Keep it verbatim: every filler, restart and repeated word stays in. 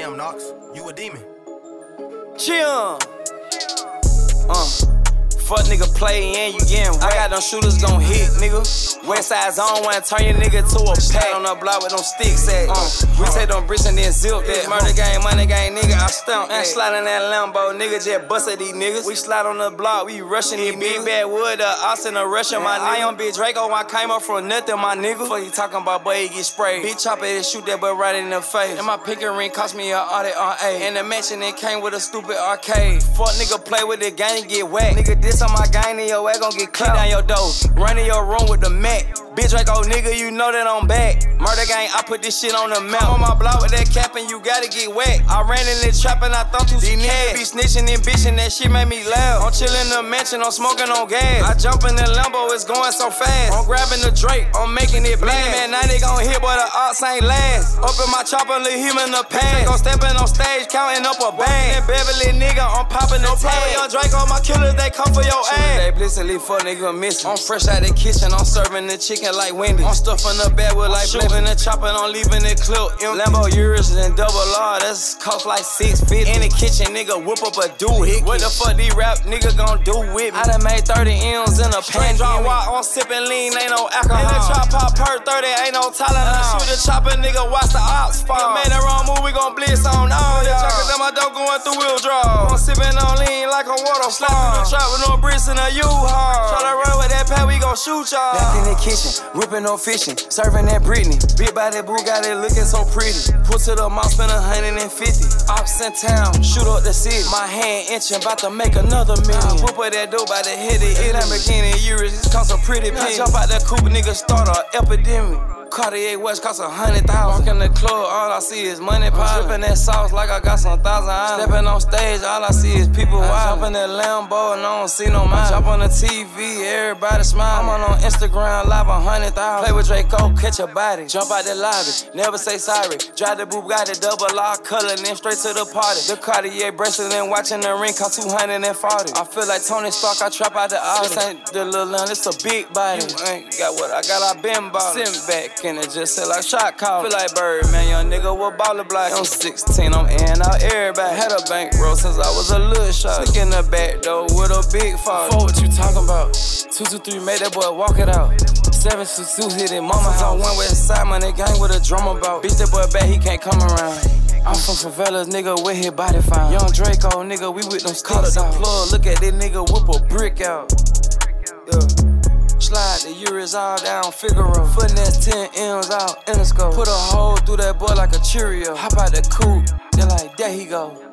Damn, Knox, you a demon. Chill. Uh. Fuck nigga play and you getting whacked. I got them shooters gon' hit, nigga. Westside zone wanna turn your nigga to a pack. On the block with them sticks at. Uh, we take them bricks and then zip that. Murder game, money game, nigga, I stump. And slide in that Lambo, nigga just busted these niggas. We slide on the block, we rushing these big bad wood, the Austin, the Russian, my nigga. I am Big Draco, I came up from nothing, my nigga. Fuck you talking about, boy, he get sprayed. Big chopper, and shoot that boy right in the face. And my pinky ring cost me a audit on A. And the mansion, it came with a stupid arcade. Fuck nigga play with the gang and get whacked. Nigga, this on my gang, and your ass gon' get kicked down your door. Run in your room with the Mac. Bitch, Draco, nigga, you know that I'm back. Murder gang, I put this shit on the map. I'm on my block with that cap and you gotta get wet. I ran in the trap and I thought through some cash. Be snitching and bitching, that shit made me laugh. I'm chillin' in the mansion, I'm smoking on gas. I jump in the Lambo, it's going so fast. I'm grabbing the Drake, I'm making it blast. Man, now they gon' hit, but the odds ain't last. Up in my chopper, leave him in the past. Gon' steppin' on stage, counting up a bag. And Beverly nigga, I'm popping the tag. Young Draco, my killers, they come for your ass. They blitz and leave fuck nigga missing. I'm fresh out the kitchen, I'm serving the chicken like Wendy. I'm stuffing the bag with like flipping the chopper, I'm leaving it clip. Lambo Urus and double R, that's cost like six fifty. In the kitchen, nigga, whip up a do hit. What the fuck these rap nigga gon' do with me? I done made thirty M's in a pan. Drop walk, I'm sipping lean, ain't no alcohol. In the trap pop per thirty, ain't no Tylenol. Shoot the chopper, nigga, watch the ops fall. Made the wrong move, we gon' blitz on all y'all. Cause in my dope going through wheel draw. I'm sipping on lean like a waterfall. Slapping the trap with no bricks in a U-Haul. Try to run with that pad, we gon' shoot y'all. Back in the kitchen, whipping no fishing, serving that Britney. Big body boo got it looking so pretty. Put to the mouth, spend a hundred and fifty. Ops in town, shoot up the city. My hand itching, about to make another million. Whoop up that dope by the head of it. Lamborghini Urus, this cost a pretty penny. Jump out that coupe, nigga, start an epidemic. Cartier West cost a hundred thousand. Walk in the club, all I see is money piling. Drippin' that sauce like I got some thousand islands. Steppin' on stage, all I see is people wild. Jump in that Lambo and I don't see no mind. Jump on the T V, everybody smile. I'm on, on Instagram, live a hundred thousand. Play with Draco, catch a body. Jump out the lobby, never say sorry. Drive the Bugatti, double R color, then straight to the party. The Cartier bracelet and watching the ring cost two hundred forty. I feel like Tony Stark, I trap out the office. This ain't the little line, it's a big body. You ain't got what I got, I been ballin'. Sitting back and it just said like shot call. Feel like Bird, man, young nigga with baller block. I'm sixteen, I'm in out everybody. Had a bankroll since I was a little shot. Slick in the back though with a big fall. Fuck what you talking about? Two two three made that boy walk it out. Seven two two hit it, mama house. One west side, man, they gang with a drum about. Bitch, that boy back, he can't come around. I'm from favelas, nigga, with his body found. Young Draco, nigga, we with them sticks out. Plug, look at this nigga whip a brick out. Yeah. Slide the Urus all down Figaro. Finesse ten M's out in the scope. Put a hole through that boy like a Cheerio. Hop out the coupe, they like, there he go.